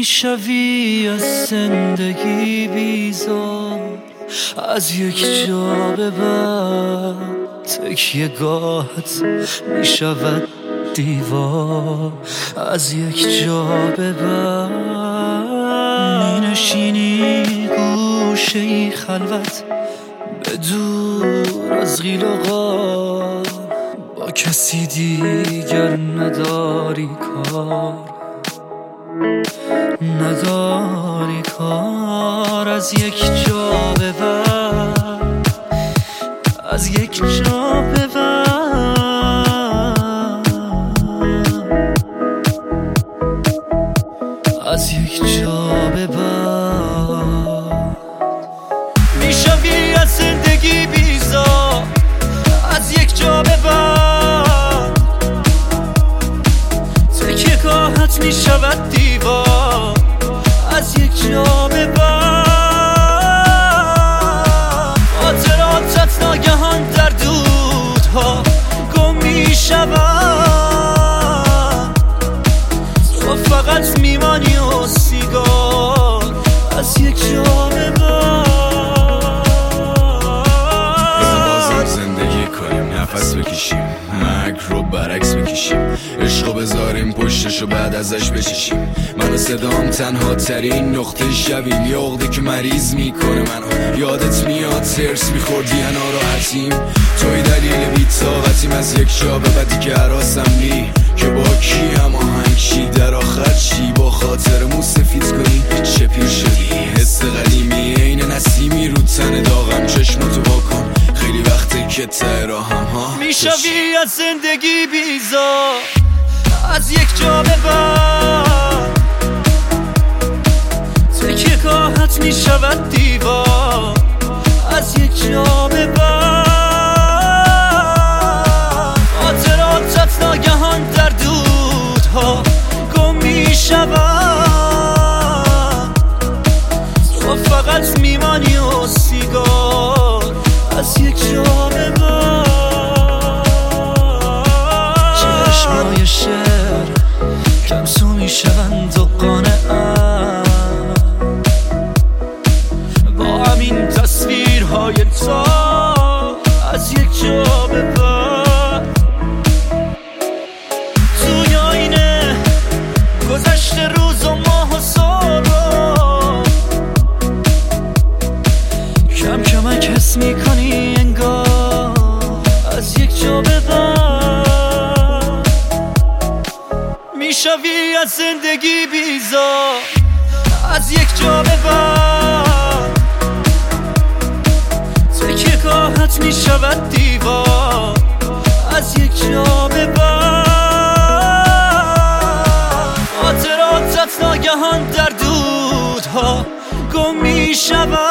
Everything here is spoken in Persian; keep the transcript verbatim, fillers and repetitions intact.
میشوی از زندگی بیزار، از یک جا به بعد تکیه گاهت میشود دیوار، از یک جا به بعد مینشینی گوشه‌ای خلوت به دور از غیل و غار، با کسی دیگر نداری کار، نداری کار. از یک جا به بعد، از یک جا به بعد، از یک جا به بعد میشوی از زندگی بیزار، از یک جا به بعد تکیه گاهت میشود دیوار، از یک جا به بعد خاطراتت ناگهان در دودها گم میشود، تو فقط میمانی و سیگار، از یک جا به بعد. بازم زندگی کنیم، نفس بکشیم، مرگ رو برعکس بکشیم، عشقو بذاریم پشتشو بعد ازش بچشیم. من و صدام تنها ترین نقطه شبیم، یه عقده که مریض میکنه منو، یادت میاد ترس میخوردی یا ناراحتیم، توی دلیل بی‌طاقتیم. از یک جا به بعدی که حراسم نی که با کیم آهنگ چی در آخر چی، با خاطر مو سفید کنی چه پیر شدی، حس قدیمی عین نسیمی رو تن داغم، چشمتو واکن خیلی وقته که ته راهم ها میشوی از زندگی بیزار، از یک جا به بعد تکیه گاهت میشود دیوار، از یک جا به بعد خاطراتت ناگهان در دودها گم میشود، تو فقط میمانی و سیگار، از یک جا به بعد. چشمای شعر کم سو میشوند و قانعم با همین تصویرهای تا، از یک جا به بعد توی آینه گذشته روز و ماه و سال رو کم کمک حس میکنی انگار، از یک جا به بعد میشوی از زندگی بیزار، از یک جا به بعد تکیه گاهت میشود دیوار، از یک جا به بعد خاطراتت ناگهان در دودها گم میشود،